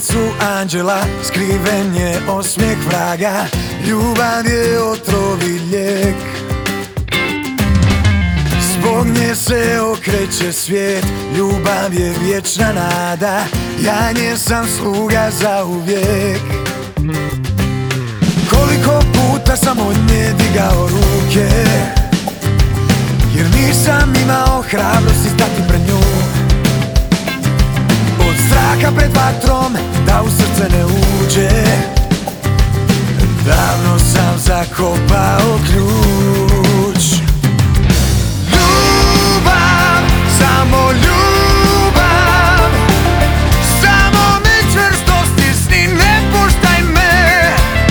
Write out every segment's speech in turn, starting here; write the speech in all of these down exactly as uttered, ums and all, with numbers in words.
licu anđela skriven je osmijeh vraga. Ljubav je otrov i lijek, zbog nje se okreće svijet. Ljubav je vječna nada, ja nje sam sluga zauvijek. Koliko puta sam od nje digao ruke, jer nisam imao hrabrosti stati pred nju. Od straha pred vatrom da u srce ne uđe, davno sam zakopao ključ. Ljubav, samo ljubav, samo me čvrsto stisni, ne puštaj me.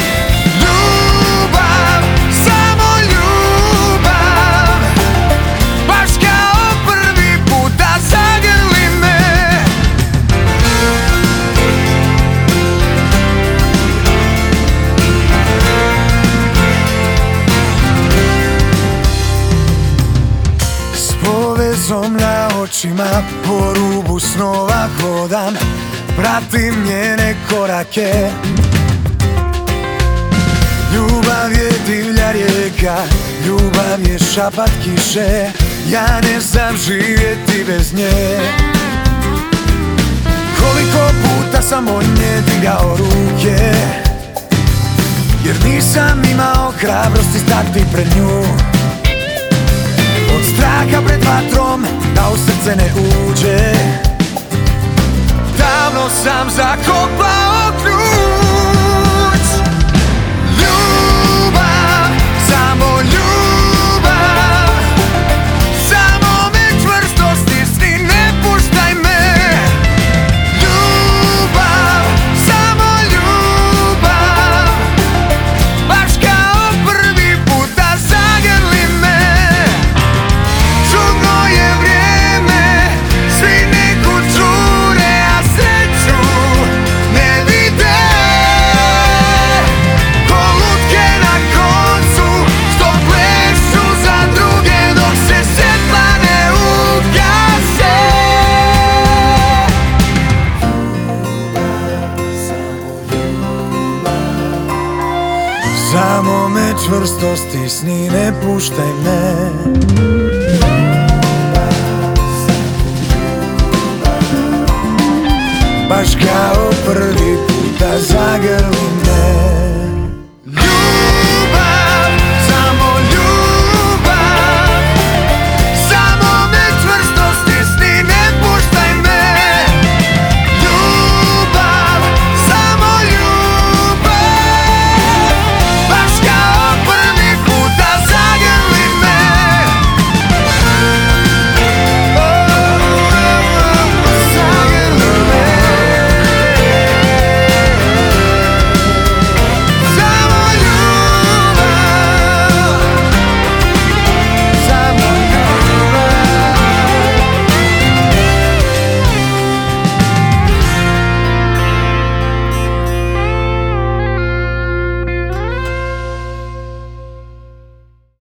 Ljubav, samo ljubav, baš kao prvi puta zagrli me. Povezom na očima po rubu snova hodam, pratim njene korake. Ljubav je divlja rijeka, ljubav je šapat kiše, ja ne znam živjeti bez nje. Koliko puta sam od nje digao ruke, jer nisam imao hrabrosti stati pred nju. Od straha pred vatrom da u srce ne uđe, davno sam zakopao ključ. Ljubav, samo ljubav, samo me čvrsto stisni, ne puštaj me. Ljubav, samo ljubav, baš kao prvi puta zagrli me. Čudno je vrijeme, svi nekud žure, a sreću ne vide. Ko lutke na koncu, što plešu za druge dok se svjetla ne ugase. Samo me čvrsto stisni, ne puštaj me.